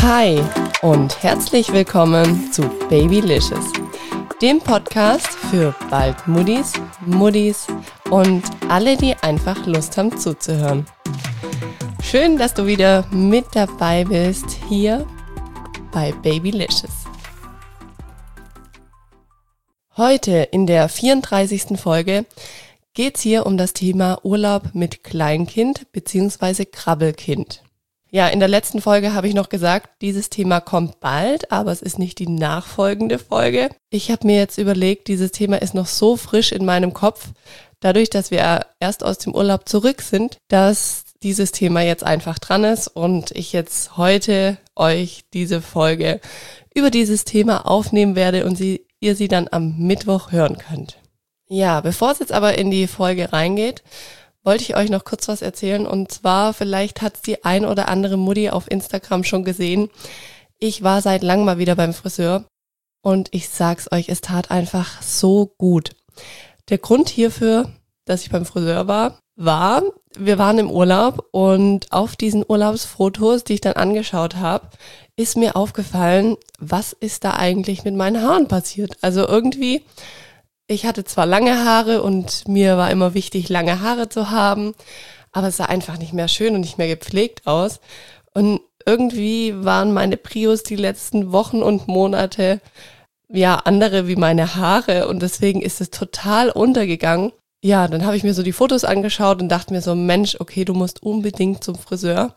Hi und herzlich willkommen zu Babylicious, dem Podcast für bald Muttis, Muttis und alle, die einfach Lust haben zuzuhören. Schön, dass du wieder mit dabei bist hier bei Babylicious. Heute in der 34. Folge geht es hier um das Thema Urlaub mit Kleinkind bzw. Krabbelkind. Ja, in der letzten Folge habe ich noch gesagt, dieses Thema kommt bald, aber es ist nicht die nachfolgende Folge. Ich habe mir jetzt überlegt, dieses Thema ist noch so frisch in meinem Kopf, dadurch, dass wir erst aus dem Urlaub zurück sind, dass dieses Thema jetzt einfach dran ist und ich jetzt heute euch diese Folge über dieses Thema aufnehmen werde und ihr sie dann am Mittwoch hören könnt. Ja, bevor es jetzt aber in die Folge reingeht, wollte ich euch noch kurz was erzählen, und zwar, vielleicht hat es die ein oder andere Mutti auf Instagram schon gesehen. Ich war seit langem mal wieder beim Friseur und ich sag's euch, es tat einfach so gut. Der Grund hierfür, dass ich beim Friseur war, wir waren im Urlaub und auf diesen Urlaubsfotos, die ich dann angeschaut habe, ist mir aufgefallen, was ist da eigentlich mit meinen Haaren passiert. Also irgendwie, ich hatte zwar lange Haare und mir war immer wichtig, lange Haare zu haben, aber es sah einfach nicht mehr schön und nicht mehr gepflegt aus. Und irgendwie waren meine Prios die letzten Wochen und Monate ja andere wie meine Haare und deswegen ist es total untergegangen. Ja, dann habe ich mir so die Fotos angeschaut und dachte mir so, Mensch, okay, du musst unbedingt zum Friseur.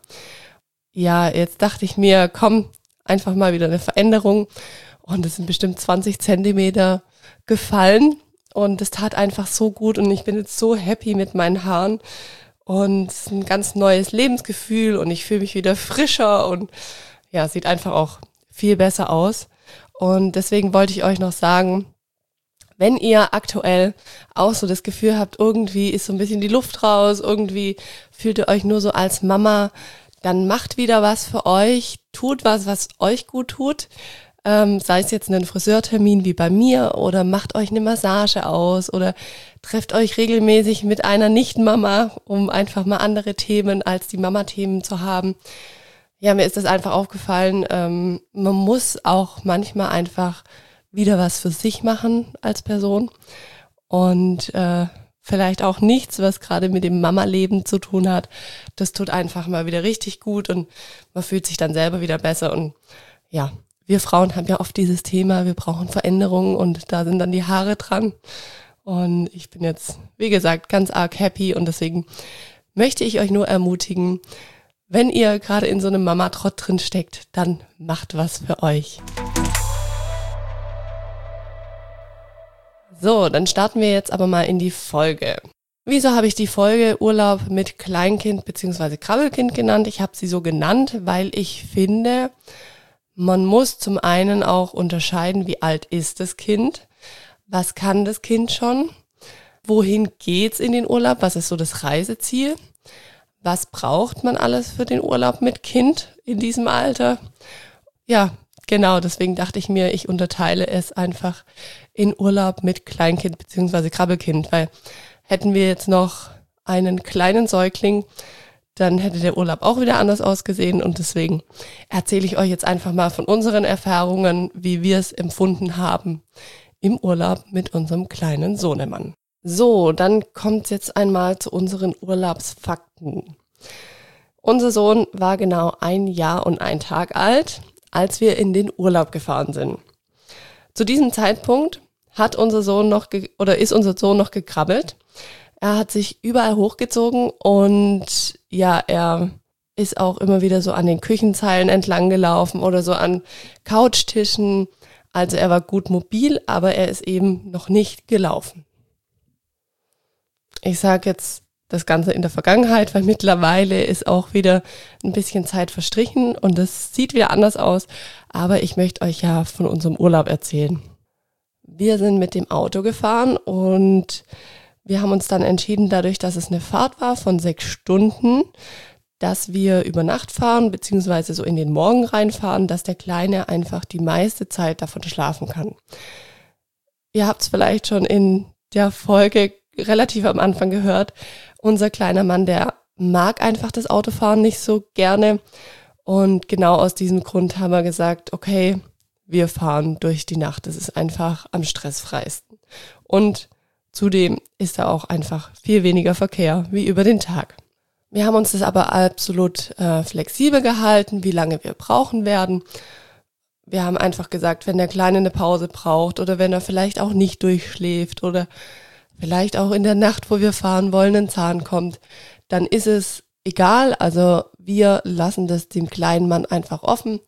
Ja, jetzt dachte ich mir, komm, einfach mal wieder eine Veränderung und es sind bestimmt 20 Zentimeter gefallen und es tat einfach so gut und ich bin jetzt so happy mit meinen Haaren und es ist ein ganz neues Lebensgefühl und ich fühle mich wieder frischer und ja, sieht einfach auch viel besser aus. Und deswegen wollte ich euch noch sagen, wenn ihr aktuell auch so das Gefühl habt, irgendwie ist so ein bisschen die Luft raus, irgendwie fühlt ihr euch nur so als Mama, dann macht wieder was für euch, tut was euch gut tut. Sei es jetzt einen Friseurtermin wie bei mir oder macht euch eine Massage aus oder trefft euch regelmäßig mit einer Nicht-Mama, um einfach mal andere Themen als die Mama-Themen zu haben. Ja, mir ist das einfach aufgefallen, man muss auch manchmal einfach wieder was für sich machen als Person und vielleicht auch nichts, was gerade mit dem Mama-Leben zu tun hat. Das tut einfach mal wieder richtig gut und man fühlt sich dann selber wieder besser und ja, wir Frauen haben ja oft dieses Thema, wir brauchen Veränderungen und da sind dann die Haare dran. Und ich bin jetzt, wie gesagt, ganz arg happy und deswegen möchte ich euch nur ermutigen, wenn ihr gerade in so einem Mama-Trott drin steckt, dann macht was für euch. So, dann starten wir jetzt aber mal in die Folge. Wieso habe ich die Folge Urlaub mit Kleinkind bzw. Krabbelkind genannt? Ich habe sie so genannt, weil ich finde, man muss zum einen auch unterscheiden, wie alt ist das Kind, was kann das Kind schon, wohin geht's in den Urlaub, was ist so das Reiseziel, was braucht man alles für den Urlaub mit Kind in diesem Alter. Ja, genau, deswegen dachte ich mir, ich unterteile es einfach in Urlaub mit Kleinkind bzw. Krabbelkind, weil hätten wir jetzt noch einen kleinen Säugling, dann hätte der Urlaub auch wieder anders ausgesehen und deswegen erzähle ich euch jetzt einfach mal von unseren Erfahrungen, wie wir es empfunden haben im Urlaub mit unserem kleinen Sohnemann. So, dann kommt jetzt einmal zu unseren Urlaubsfakten. Unser Sohn war genau 1 Jahr und 1 Tag alt, als wir in den Urlaub gefahren sind. Zu diesem Zeitpunkt ist unser Sohn noch gekrabbelt. Er hat sich überall hochgezogen und ja, er ist auch immer wieder so an den Küchenzeilen entlang gelaufen oder so an Couchtischen. Also er war gut mobil, aber er ist eben noch nicht gelaufen. Ich sage jetzt das Ganze in der Vergangenheit, weil mittlerweile ist auch wieder ein bisschen Zeit verstrichen und es sieht wieder anders aus. Aber ich möchte euch ja von unserem Urlaub erzählen. Wir sind mit dem Auto gefahren und wir haben uns dann entschieden, dadurch, dass es eine Fahrt war von 6 Stunden, dass wir über Nacht fahren, beziehungsweise so in den Morgen reinfahren, dass der Kleine einfach die meiste Zeit davon schlafen kann. Ihr habt es vielleicht schon in der Folge relativ am Anfang gehört. Unser kleiner Mann, der mag einfach das Autofahren nicht so gerne Und genau aus diesem Grund haben wir gesagt, okay, wir fahren durch die Nacht. Das ist einfach am stressfreisten. Und zudem ist da auch einfach viel weniger Verkehr wie über den Tag. Wir haben uns das aber absolut flexibel gehalten, wie lange wir brauchen werden. Wir haben einfach gesagt, wenn der Kleine eine Pause braucht oder wenn er vielleicht auch nicht durchschläft oder vielleicht auch in der Nacht, wo wir fahren wollen, ein Zahn kommt, dann ist es egal. Also wir lassen das dem kleinen Mann einfach offen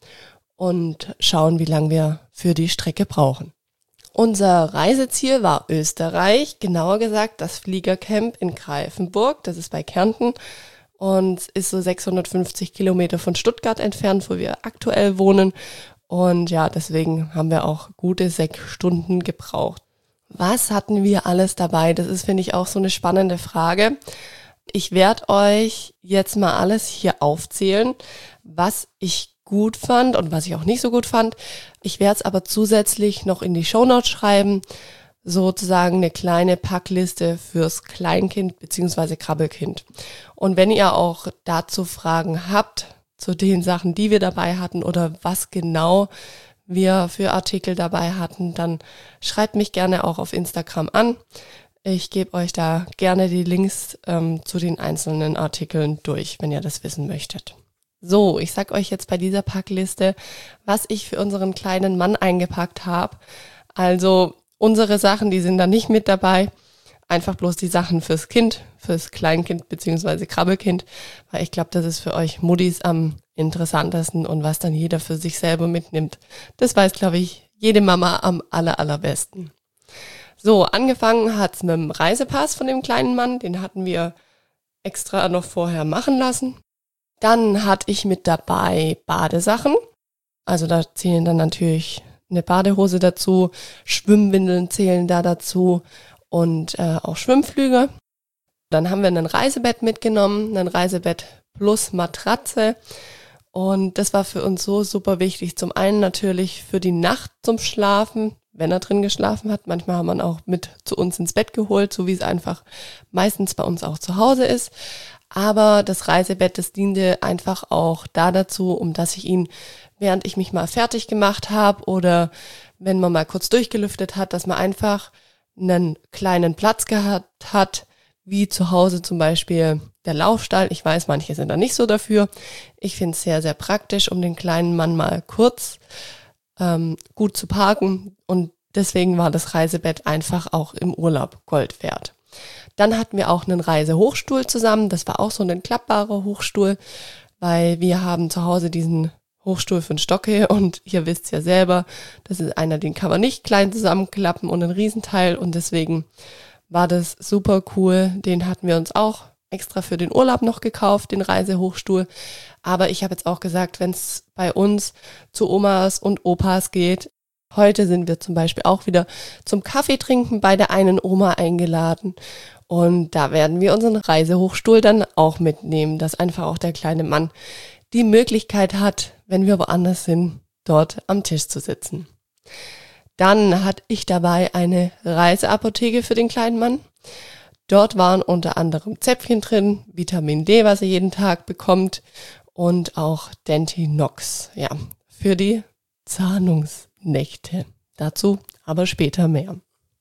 und schauen, wie lange wir für die Strecke brauchen. Unser Reiseziel war Österreich, genauer gesagt das Fliegercamp in Greifenburg, das ist bei Kärnten und ist so 650 Kilometer von Stuttgart entfernt, wo wir aktuell wohnen. Und ja, deswegen haben wir auch gute 6 Stunden gebraucht. Was hatten wir alles dabei? Das ist, finde ich, auch so eine spannende Frage. Ich werde euch jetzt mal alles hier aufzählen, was ich gut fand und was ich auch nicht so gut fand. Ich werde es aber zusätzlich noch in die Shownotes schreiben, sozusagen eine kleine Packliste fürs Kleinkind bzw. Krabbelkind. Und wenn ihr auch dazu Fragen habt, zu den Sachen, die wir dabei hatten oder was genau wir für Artikel dabei hatten, dann schreibt mich gerne auch auf Instagram an. Ich gebe euch da gerne die Links zu den einzelnen Artikeln durch, wenn ihr das wissen möchtet. So, ich sag euch jetzt bei dieser Packliste, was ich für unseren kleinen Mann eingepackt habe. Also unsere Sachen, die sind da nicht mit dabei. Einfach bloß die Sachen fürs Kind, fürs Kleinkind bzw. Krabbelkind, weil ich glaube, das ist für euch Muttis am interessantesten und was dann jeder für sich selber mitnimmt. Das weiß, glaube ich, jede Mama am allerbesten. So, angefangen hat's mit dem Reisepass von dem kleinen Mann, den hatten wir extra noch vorher machen lassen. Dann hatte ich mit dabei Badesachen, also da zählen dann natürlich eine Badehose dazu, Schwimmwindeln zählen da dazu und auch Schwimmflüge. Dann haben wir ein Reisebett mitgenommen, ein Reisebett plus Matratze und das war für uns so super wichtig. Zum einen natürlich für die Nacht zum Schlafen, wenn er drin geschlafen hat. Manchmal haben wir ihn auch mit zu uns ins Bett geholt, so wie es einfach meistens bei uns auch zu Hause ist. Aber das Reisebett, das diente einfach auch da dazu, um dass ich ihn, während ich mich mal fertig gemacht habe oder wenn man mal kurz durchgelüftet hat, dass man einfach einen kleinen Platz gehabt hat, wie zu Hause zum Beispiel der Laufstall. Ich weiß, manche sind da nicht so dafür. Ich finde es sehr, sehr praktisch, um den kleinen Mann mal kurz gut zu parken und deswegen war das Reisebett einfach auch im Urlaub Gold wert. Dann hatten wir auch einen Reisehochstuhl zusammen. Das war auch so ein klappbarer Hochstuhl, weil wir haben zu Hause diesen Hochstuhl für den Stocke und ihr wisst ja selber, das ist einer, den kann man nicht klein zusammenklappen und ein Riesenteil und deswegen war das super cool. Den hatten wir uns auch extra für den Urlaub noch gekauft, den Reisehochstuhl. Aber ich habe jetzt auch gesagt, wenn es bei uns zu Omas und Opas geht, heute sind wir zum Beispiel auch wieder zum Kaffee trinken bei der einen Oma eingeladen. Und da werden wir unseren Reisehochstuhl dann auch mitnehmen, dass einfach auch der kleine Mann die Möglichkeit hat, wenn wir woanders sind, dort am Tisch zu sitzen. Dann hatte ich dabei eine Reiseapotheke für den kleinen Mann. Dort waren unter anderem Zäpfchen drin, Vitamin D, was er jeden Tag bekommt und auch Dentinox, ja, für die Zahnungsnächte. Dazu aber später mehr.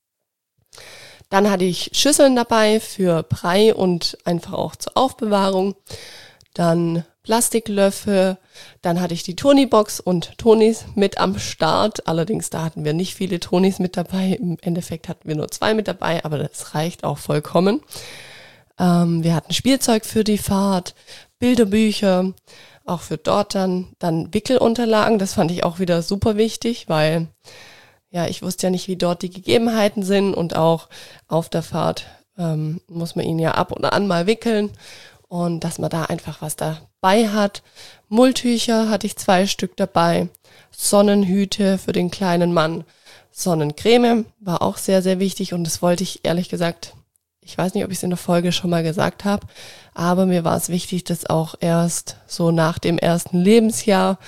Dann hatte ich Schüsseln dabei für Brei und einfach auch zur Aufbewahrung. Dann Plastiklöffel, dann hatte ich die Tonibox und Tonis mit am Start. Allerdings da hatten wir nicht viele Tonis mit dabei. Im Endeffekt hatten wir nur 2 mit dabei, aber das reicht auch vollkommen. Wir hatten Spielzeug für die Fahrt, Bilderbücher, auch für dort dann Wickelunterlagen. Das fand ich auch wieder super wichtig, weil ja, ich wusste ja nicht, wie dort die Gegebenheiten sind und auch auf der Fahrt muss man ihn ja ab und an mal wickeln und dass man da einfach was dabei hat. Mulltücher hatte ich 2 Stück dabei, Sonnenhüte für den kleinen Mann, Sonnencreme war auch sehr, sehr wichtig und das wollte ich ehrlich gesagt, ich weiß nicht, ob ich es in der Folge schon mal gesagt habe, aber mir war es wichtig, das auch erst so nach dem ersten Lebensjahr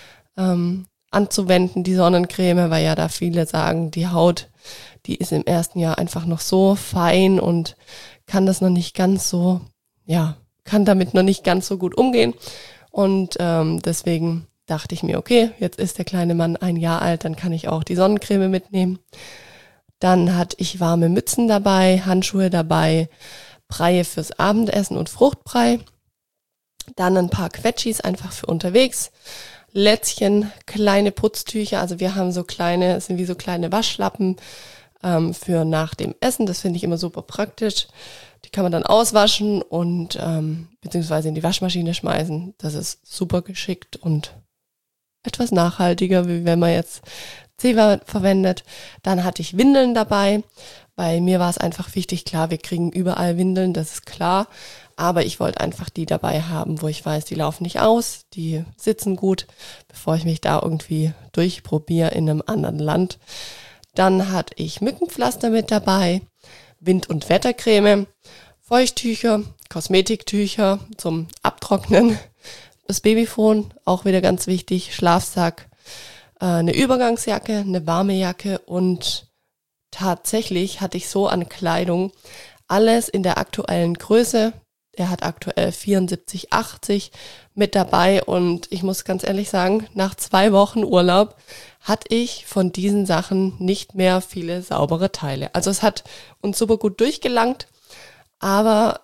anzuwenden, die Sonnencreme, weil ja da viele sagen, die Haut, die ist im ersten Jahr einfach noch so fein und kann das noch nicht ganz so, ja, kann damit noch nicht ganz so gut umgehen. Und deswegen dachte ich mir, okay, jetzt ist der kleine Mann 1 Jahr alt, dann kann ich auch die Sonnencreme mitnehmen. Dann hatte ich warme Mützen dabei, Handschuhe dabei, Breie fürs Abendessen und Fruchtbrei. Dann ein paar Quetschis einfach für unterwegs. Lätzchen, kleine Putztücher, also wir haben sind wie so kleine Waschlappen für nach dem Essen. Das finde ich immer super praktisch. Die kann man dann auswaschen und beziehungsweise in die Waschmaschine schmeißen. Das ist super geschickt und etwas nachhaltiger, wie wenn man jetzt Zewa verwendet. Dann hatte ich Windeln dabei. Bei mir war es einfach wichtig, klar, wir kriegen überall Windeln, das ist klar. Aber ich wollte einfach die dabei haben, wo ich weiß, die laufen nicht aus, die sitzen gut, bevor ich mich da irgendwie durchprobiere in einem anderen Land. Dann hatte ich Mückenpflaster mit dabei, Wind- und Wettercreme, Feuchttücher, Kosmetiktücher zum Abtrocknen, das Babyphon, auch wieder ganz wichtig, Schlafsack, eine Übergangsjacke, eine warme Jacke und tatsächlich hatte ich so an Kleidung alles in der aktuellen Größe. Er hat aktuell 74,80 mit dabei und ich muss ganz ehrlich sagen, nach 2 Wochen Urlaub hatte ich von diesen Sachen nicht mehr viele saubere Teile. Also es hat uns super gut durchgelangt, aber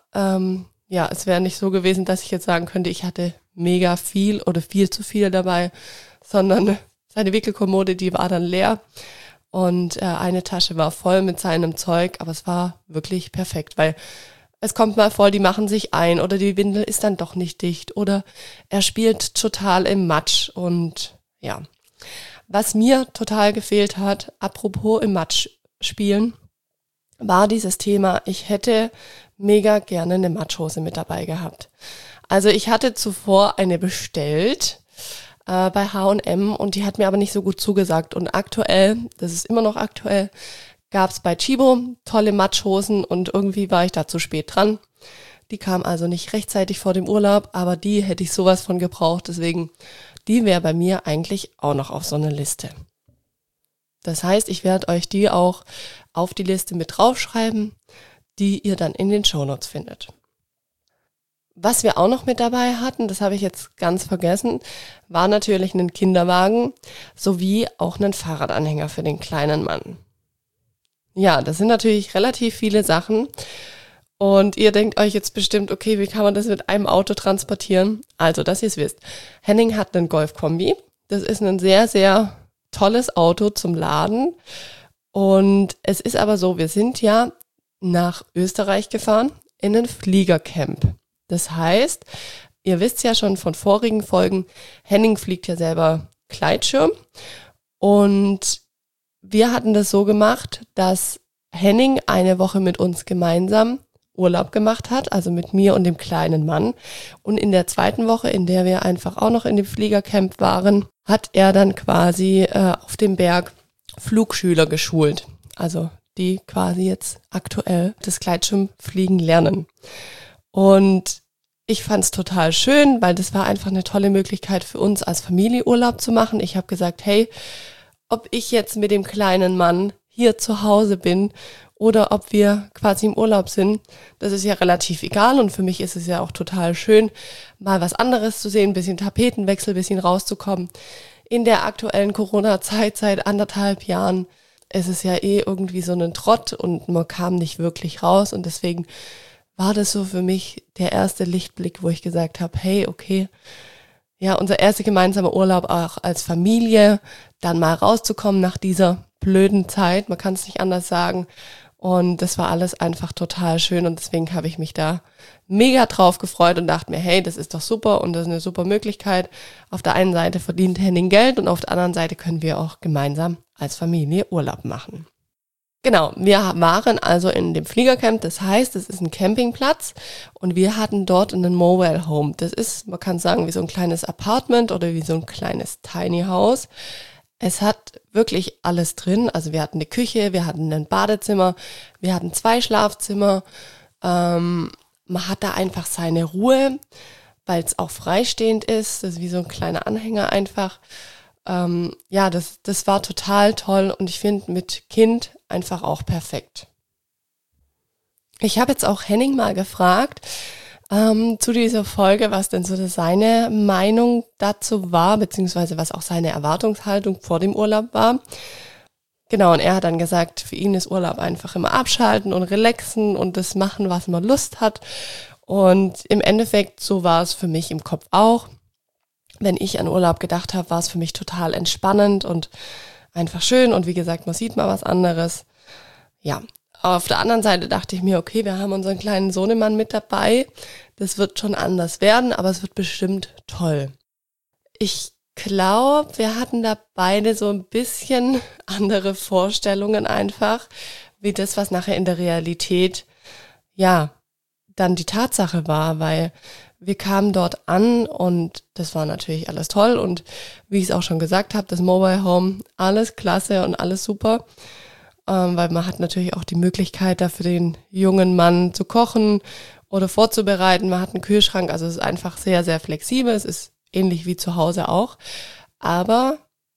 es wäre nicht so gewesen, dass ich jetzt sagen könnte, ich hatte mega viel oder viel zu viel dabei, sondern seine Wickelkommode, die war dann leer. Und eine Tasche war voll mit seinem Zeug, aber es war wirklich perfekt, weil es kommt mal vor, die machen sich ein oder die Windel ist dann doch nicht dicht oder er spielt total im Matsch und ja. Was mir total gefehlt hat, apropos im Matsch spielen, war dieses Thema, ich hätte mega gerne eine Matschhose mit dabei gehabt. Also ich hatte zuvor eine bestellt bei H&M und die hat mir aber nicht so gut zugesagt und aktuell, das ist immer noch aktuell, gab es bei Chibo tolle Matschhosen und irgendwie war ich da zu spät dran. Die kam also nicht rechtzeitig vor dem Urlaub, aber die hätte ich sowas von gebraucht, deswegen die wäre bei mir eigentlich auch noch auf so einer Liste. Das heißt, ich werde euch die auch auf die Liste mit draufschreiben, die ihr dann in den Shownotes findet. Was wir auch noch mit dabei hatten, das habe ich jetzt ganz vergessen, war natürlich ein Kinderwagen sowie auch einen Fahrradanhänger für den kleinen Mann. Ja, das sind natürlich relativ viele Sachen und ihr denkt euch jetzt bestimmt, okay, wie kann man das mit einem Auto transportieren? Also, dass ihr es wisst. Henning hat einen Golf-Kombi. Das ist ein sehr, sehr tolles Auto zum Laden und es ist aber so, wir sind ja nach Österreich gefahren in ein Fliegercamp. Das heißt, ihr wisst ja schon von vorigen Folgen, Henning fliegt ja selber Gleitschirm und wir hatten das so gemacht, dass Henning eine Woche mit uns gemeinsam Urlaub gemacht hat, also mit mir und dem kleinen Mann. Und in der 2. Woche, in der wir einfach auch noch in dem Fliegercamp waren, hat er dann quasi auf dem Berg Flugschüler geschult. Also die quasi jetzt aktuell das Gleitschirmfliegen lernen. Und ich fand es total schön, weil das war einfach eine tolle Möglichkeit für uns als Familie Urlaub zu machen. Ich habe gesagt, hey, ob ich jetzt mit dem kleinen Mann hier zu Hause bin oder ob wir quasi im Urlaub sind, das ist ja relativ egal und für mich ist es ja auch total schön, mal was anderes zu sehen, ein bisschen Tapetenwechsel, ein bisschen rauszukommen. In der aktuellen Corona-Zeit, seit 1,5 Jahren, ist es ja irgendwie so ein Trott und man kam nicht wirklich raus und deswegen war das so für mich der erste Lichtblick, wo ich gesagt habe, hey, okay, ja, unser erster gemeinsamer Urlaub auch als Familie, dann mal rauszukommen nach dieser blöden Zeit, man kann es nicht anders sagen. Und das war alles einfach total schön und deswegen habe ich mich da mega drauf gefreut und dachte mir, hey, das ist doch super und das ist eine super Möglichkeit. Auf der einen Seite verdient Henning Geld und auf der anderen Seite können wir auch gemeinsam als Familie Urlaub machen. Genau, wir waren also in dem Fliegercamp, das heißt, es ist ein Campingplatz und wir hatten dort einen Mobile Home. Das ist, man kann sagen, wie so ein kleines Apartment oder wie so ein kleines Tiny House. Es hat wirklich alles drin, also wir hatten eine Küche, wir hatten ein Badezimmer, wir hatten 2 Schlafzimmer. Man hat da einfach seine Ruhe, weil es auch freistehend ist, das ist wie so ein kleiner Anhänger einfach. Das war total toll und ich finde mit Kind einfach auch perfekt. Ich habe jetzt auch Henning mal gefragt, zu dieser Folge, was denn so seine Meinung dazu war, beziehungsweise was auch seine Erwartungshaltung vor dem Urlaub war. Genau, und er hat dann gesagt, für ihn ist Urlaub einfach immer abschalten und relaxen und das machen, was man Lust hat. Und im Endeffekt, so war es für mich im Kopf auch. Wenn ich an Urlaub gedacht habe, war es für mich total entspannend und einfach schön. Und wie gesagt, man sieht mal was anderes. Ja, auf der anderen Seite dachte ich mir, okay, wir haben unseren kleinen Sohnemann mit dabei. Das wird schon anders werden, aber es wird bestimmt toll. Ich glaube, wir hatten da beide so ein bisschen andere Vorstellungen einfach, wie das, was nachher in der Realität, ja, dann die Tatsache war, weil wir kamen dort an und das war natürlich alles toll und wie ich es auch schon gesagt habe, das Mobile Home, alles klasse und alles super. Weil man hat natürlich auch die Möglichkeit, da für den jungen Mann zu kochen oder vorzubereiten. Man hat einen Kühlschrank, also es ist einfach sehr, sehr flexibel. Es ist ähnlich wie zu Hause auch. Aber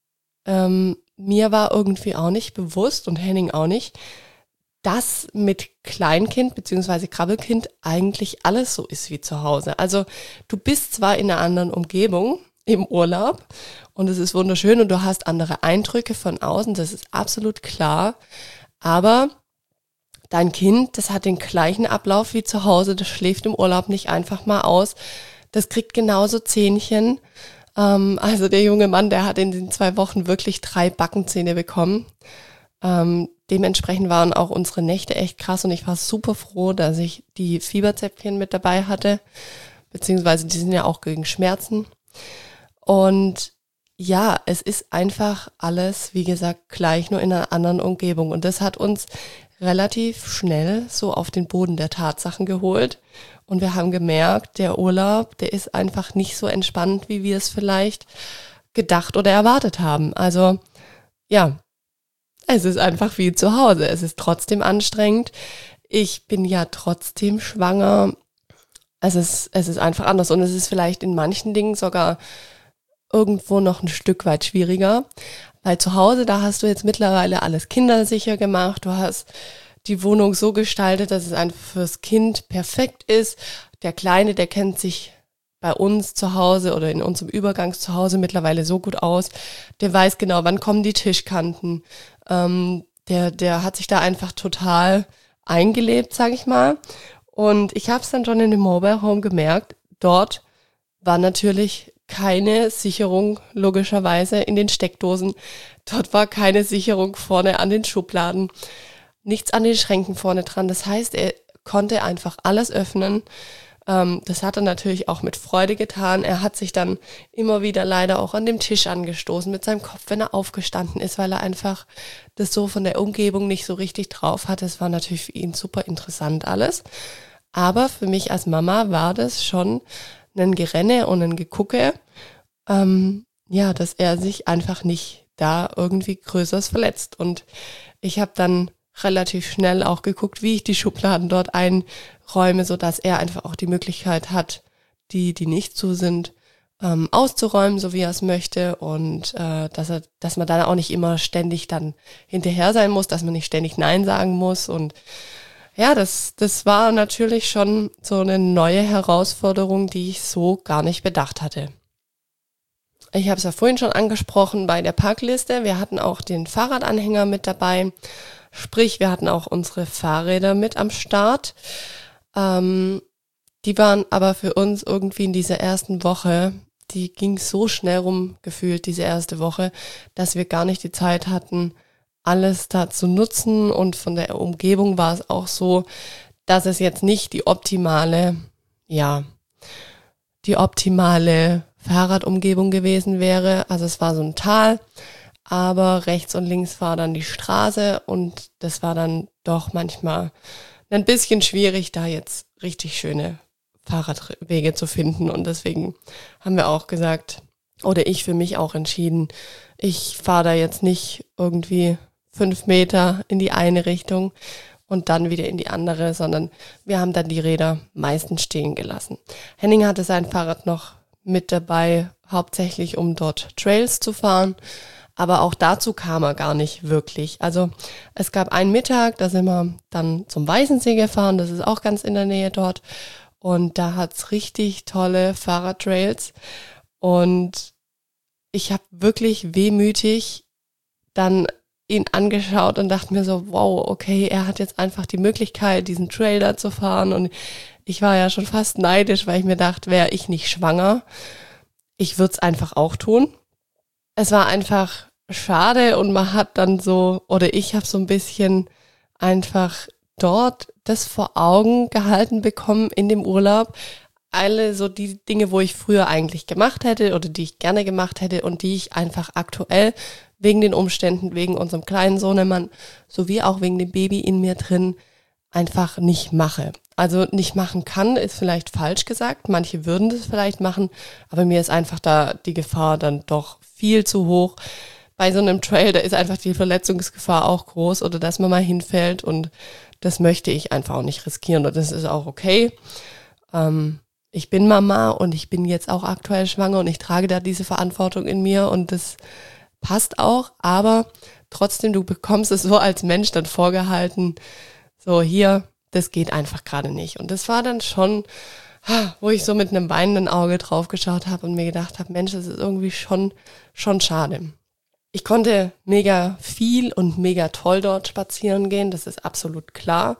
mir war irgendwie auch nicht bewusst und Henning auch nicht, dass mit Kleinkind bzw. Krabbelkind eigentlich alles so ist wie zu Hause. Also du bist zwar in einer anderen Umgebung im Urlaub und es ist wunderschön und du hast andere Eindrücke von außen, das ist absolut klar, aber dein Kind, das hat den gleichen Ablauf wie zu Hause, das schläft im Urlaub nicht einfach mal aus, das kriegt genauso Zähnchen. Also der junge Mann, der hat in den 2 Wochen wirklich 3 Backenzähne bekommen. Dementsprechend waren auch unsere Nächte echt krass und ich war super froh, dass ich die Fieberzäpfchen mit dabei hatte, beziehungsweise die sind ja auch gegen Schmerzen. Und ja, es ist einfach alles, wie gesagt, gleich, nur in einer anderen Umgebung. Und das hat uns relativ schnell so auf den Boden der Tatsachen geholt. Und wir haben gemerkt, der Urlaub, der ist einfach nicht so entspannt, wie wir es vielleicht gedacht oder erwartet haben. Also ja, es ist einfach wie zu Hause. Es ist trotzdem anstrengend. Ich bin ja trotzdem schwanger. Es ist einfach anders. Und es ist vielleicht in manchen Dingen sogar irgendwo noch ein Stück weit schwieriger. Weil zu Hause, da hast du jetzt mittlerweile alles kindersicher gemacht. Du hast die Wohnung so gestaltet, dass es einfach fürs Kind perfekt ist. Der Kleine, der kennt sich bei uns zu Hause oder in unserem Übergangszuhause mittlerweile so gut aus. Der weiß genau, wann kommen die Tischkanten. Der hat sich da einfach total eingelebt, sag ich mal. Und ich habe es dann schon in dem Mobile Home gemerkt, dort war natürlich keine Sicherung, logischerweise, in den Steckdosen. Dort war keine Sicherung vorne an den Schubladen, nichts an den Schränken vorne dran. Das heißt, er konnte einfach alles öffnen. Das hat er natürlich auch mit Freude getan. Er hat sich dann immer wieder leider auch an dem Tisch angestoßen mit seinem Kopf, wenn er aufgestanden ist, weil er einfach das so von der Umgebung nicht so richtig drauf hatte. Es war natürlich für ihn super interessant alles. Aber für mich als Mama war das schon ein Gerenne und ein Gegucke, dass er sich einfach nicht da irgendwie Größeres verletzt. Und ich habe dann relativ schnell auch geguckt, wie ich die Schubladen dort einräume, sodass er einfach auch die Möglichkeit hat, die nicht zu sind, auszuräumen, so wie er es möchte. Und dass man dann auch nicht immer ständig dann hinterher sein muss, dass man nicht ständig Nein sagen muss. Und ja, das war natürlich schon so eine neue Herausforderung, die ich so gar nicht bedacht hatte. Ich habe es ja vorhin schon angesprochen bei der Parkliste. Wir hatten auch den Fahrradanhänger mit dabei. Sprich, wir hatten auch unsere Fahrräder mit am Start. Die waren aber für uns irgendwie in dieser ersten Woche, die ging so schnell rum gefühlt, diese erste Woche, dass wir gar nicht die Zeit hatten, alles da zu nutzen, und von der Umgebung war es auch so, dass es jetzt nicht die optimale Fahrradumgebung gewesen wäre. Also es war so ein Tal, aber rechts und links war dann die Straße und das war dann doch manchmal ein bisschen schwierig, da jetzt richtig schöne Fahrradwege zu finden, und deswegen haben wir auch gesagt, oder ich für mich auch entschieden, ich fahre da jetzt nicht irgendwie 5 Meter in die eine Richtung und dann wieder in die andere, sondern wir haben dann die Räder meistens stehen gelassen. Henning hatte sein Fahrrad noch mit dabei, hauptsächlich um dort Trails zu fahren, aber auch dazu kam er gar nicht wirklich. Also es gab einen Mittag, da sind wir dann zum Weißensee gefahren, das ist auch ganz in der Nähe dort, und da hat's richtig tolle Fahrradtrails und ich habe wirklich wehmütig dann ihn angeschaut und dachte mir so, wow, okay, er hat jetzt einfach die Möglichkeit, diesen Trail da zu fahren und ich war ja schon fast neidisch, weil ich mir dachte, wäre ich nicht schwanger, ich würde es einfach auch tun. Es war einfach schade und man hat dann so, oder ich habe so ein bisschen einfach dort das vor Augen gehalten bekommen in dem Urlaub. Alle so die Dinge, wo ich früher eigentlich gemacht hätte oder die ich gerne gemacht hätte und die ich einfach aktuell wegen den Umständen, wegen unserem kleinen Sohnemann, sowie auch wegen dem Baby in mir drin, einfach nicht mache. Also nicht machen kann, ist vielleicht falsch gesagt. Manche würden das vielleicht machen, aber mir ist einfach da die Gefahr dann doch viel zu hoch. Bei so einem Trail, da ist einfach die Verletzungsgefahr auch groß oder dass man mal hinfällt und das möchte ich einfach auch nicht riskieren und das ist auch okay. Ich bin Mama und ich bin jetzt auch aktuell schwanger und ich trage da diese Verantwortung in mir und das passt auch, aber trotzdem, du bekommst es so als Mensch dann vorgehalten, so hier, das geht einfach gerade nicht. Und das war dann schon, wo ich so mit einem weinenden Auge drauf geschaut habe und mir gedacht habe, Mensch, das ist irgendwie schon schade. Ich konnte mega viel und mega toll dort spazieren gehen, das ist absolut klar.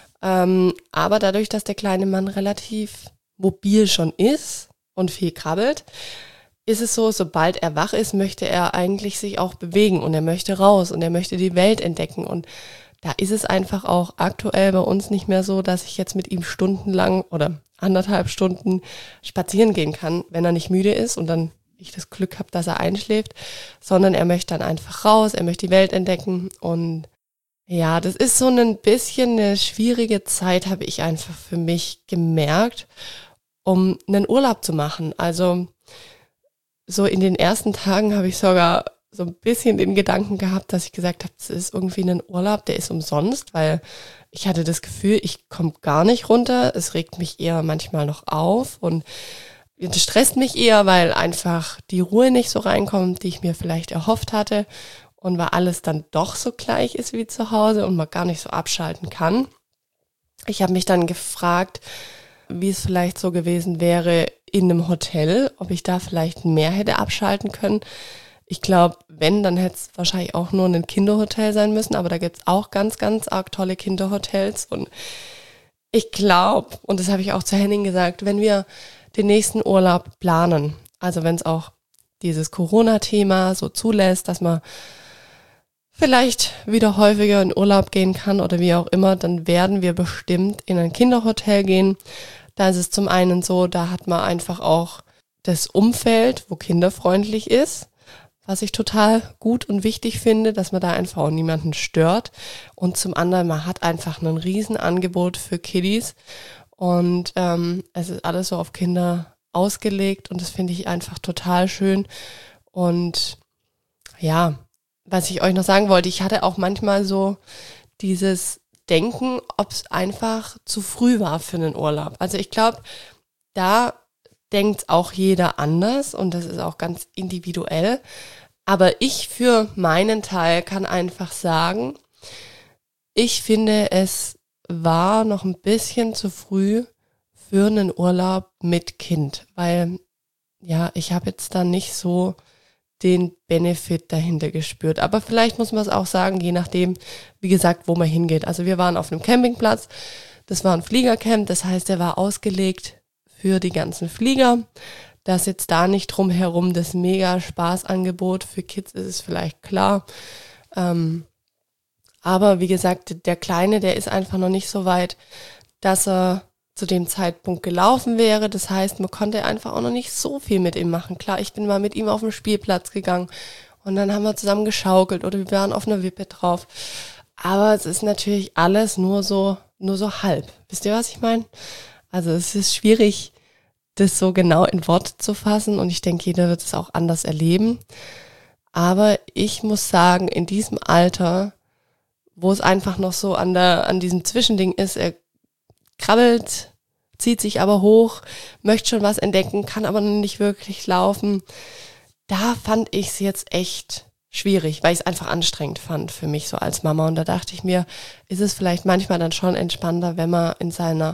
Aber dadurch, dass der kleine Mann relativ mobil schon ist und viel krabbelt, ist es so, sobald er wach ist, möchte er eigentlich sich auch bewegen und er möchte raus und er möchte die Welt entdecken. Und da ist es einfach auch aktuell bei uns nicht mehr so, dass ich jetzt mit ihm stundenlang oder 1,5 Stunden spazieren gehen kann, wenn er nicht müde ist und dann ich das Glück habe, dass er einschläft, sondern er möchte dann einfach raus, er möchte die Welt entdecken und ja, das ist so ein bisschen eine schwierige Zeit, habe ich einfach für mich gemerkt, um einen Urlaub zu machen. Also so in den ersten Tagen habe ich sogar so ein bisschen den Gedanken gehabt, dass ich gesagt habe, das ist irgendwie ein Urlaub, der ist umsonst, weil ich hatte das Gefühl, ich komme gar nicht runter. Es regt mich eher manchmal noch auf und das stresst mich eher, weil einfach die Ruhe nicht so reinkommt, die ich mir vielleicht erhofft hatte und weil alles dann doch so gleich ist wie zu Hause und man gar nicht so abschalten kann. Ich habe mich dann gefragt, wie es vielleicht so gewesen wäre in einem Hotel, ob ich da vielleicht mehr hätte abschalten können. Ich glaube, wenn, dann hätte es wahrscheinlich auch nur ein Kinderhotel sein müssen, aber da gibt es auch ganz, ganz arg tolle Kinderhotels und ich glaube, und das habe ich auch zu Henning gesagt, wenn wir den nächsten Urlaub planen, also wenn es auch dieses Corona-Thema so zulässt, dass man vielleicht wieder häufiger in Urlaub gehen kann oder wie auch immer, dann werden wir bestimmt in ein Kinderhotel gehen. Da ist es zum einen so, da hat man einfach auch das Umfeld, wo kinderfreundlich ist, was ich total gut und wichtig finde, dass man da einfach auch niemanden stört. Und zum anderen, man hat einfach ein Riesenangebot für Kiddies und es ist alles so auf Kinder ausgelegt und das finde ich einfach total schön. Und ja, was ich euch noch sagen wollte, ich hatte auch manchmal so dieses Denken, ob es einfach zu früh war für einen Urlaub. Also ich glaube, da denkt auch jeder anders und das ist auch ganz individuell. Aber ich für meinen Teil kann einfach sagen, ich finde, es war noch ein bisschen zu früh für einen Urlaub mit Kind, weil ja, ich habe jetzt da nicht so den Benefit dahinter gespürt. Aber vielleicht muss man es auch sagen, je nachdem, wie gesagt, wo man hingeht. Also wir waren auf einem Campingplatz, das war ein Fliegercamp, das heißt, der war ausgelegt für die ganzen Flieger. Dass jetzt da nicht drumherum das mega Spaßangebot für Kids ist, ist vielleicht klar. Aber wie gesagt, der Kleine, der ist einfach noch nicht so weit, dass er zu dem Zeitpunkt gelaufen wäre. Das heißt, man konnte einfach auch noch nicht so viel mit ihm machen. Klar, ich bin mal mit ihm auf den Spielplatz gegangen und dann haben wir zusammen geschaukelt oder wir waren auf einer Wippe drauf. Aber es ist natürlich alles nur so halb. Wisst ihr, was ich meine? Also es ist schwierig, das so genau in Worte zu fassen und ich denke, jeder wird es auch anders erleben. Aber ich muss sagen, in diesem Alter, wo es einfach noch so an diesem Zwischending ist, er krabbelt, zieht sich aber hoch, möchte schon was entdecken, kann aber noch nicht wirklich laufen. Da fand ich es jetzt echt schwierig, weil ich es einfach anstrengend fand für mich so als Mama. Und da dachte ich mir, ist es vielleicht manchmal dann schon entspannter, wenn man in seiner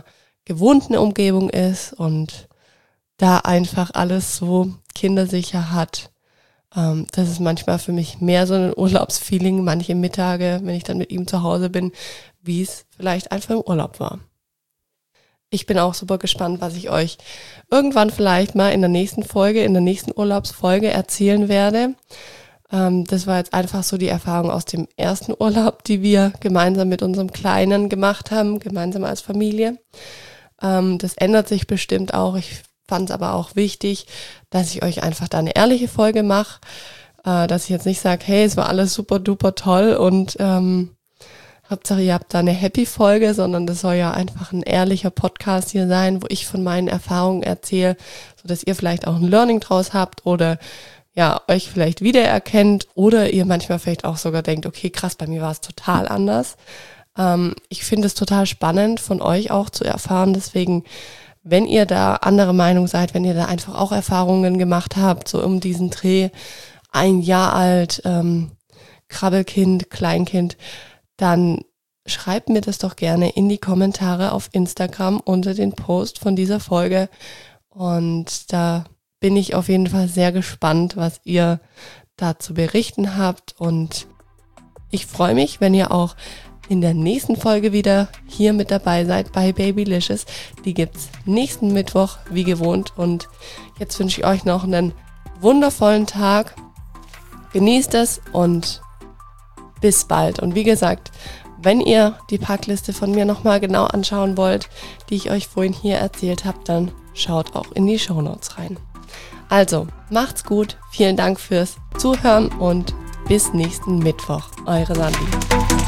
gewohnten Umgebung ist und da einfach alles so kindersicher hat. Das ist manchmal für mich mehr so ein Urlaubsfeeling, manche Mittage, wenn ich dann mit ihm zu Hause bin, wie es vielleicht einfach im Urlaub war. Ich bin auch super gespannt, was ich euch irgendwann vielleicht mal in der nächsten Urlaubsfolge erzählen werde. Das war jetzt einfach so die Erfahrung aus dem ersten Urlaub, die wir gemeinsam mit unserem Kleinen gemacht haben, gemeinsam als Familie. Das ändert sich bestimmt auch. Ich fand es aber auch wichtig, dass ich euch einfach da eine ehrliche Folge mache, dass ich jetzt nicht sage, hey, es war alles super duper toll und Hauptsache ihr habt da eine Happy-Folge, sondern das soll ja einfach ein ehrlicher Podcast hier sein, wo ich von meinen Erfahrungen erzähle, sodass ihr vielleicht auch ein Learning draus habt oder ja, euch vielleicht wiedererkennt oder ihr manchmal vielleicht auch sogar denkt, okay, krass, bei mir war es total anders. Ich finde es total spannend von euch auch zu erfahren, deswegen wenn ihr da andere Meinung seid, wenn ihr da einfach auch Erfahrungen gemacht habt, so um diesen Dreh, 1 Jahr alt, Krabbelkind, Kleinkind, dann schreibt mir das doch gerne in die Kommentare auf Instagram unter den Post von dieser Folge. Und da bin ich auf jeden Fall sehr gespannt, was ihr da zu berichten habt. Und ich freue mich, wenn ihr auch in der nächsten Folge wieder hier mit dabei seid bei Babylicious. Die gibt's nächsten Mittwoch wie gewohnt und jetzt wünsche ich euch noch einen wundervollen Tag. Genießt es und bis bald. Und wie gesagt, wenn ihr die Packliste von mir nochmal genau anschauen wollt, die ich euch vorhin hier erzählt habe, dann schaut auch in die Shownotes rein. Also, macht's gut, vielen Dank fürs Zuhören und bis nächsten Mittwoch. Eure Sandi.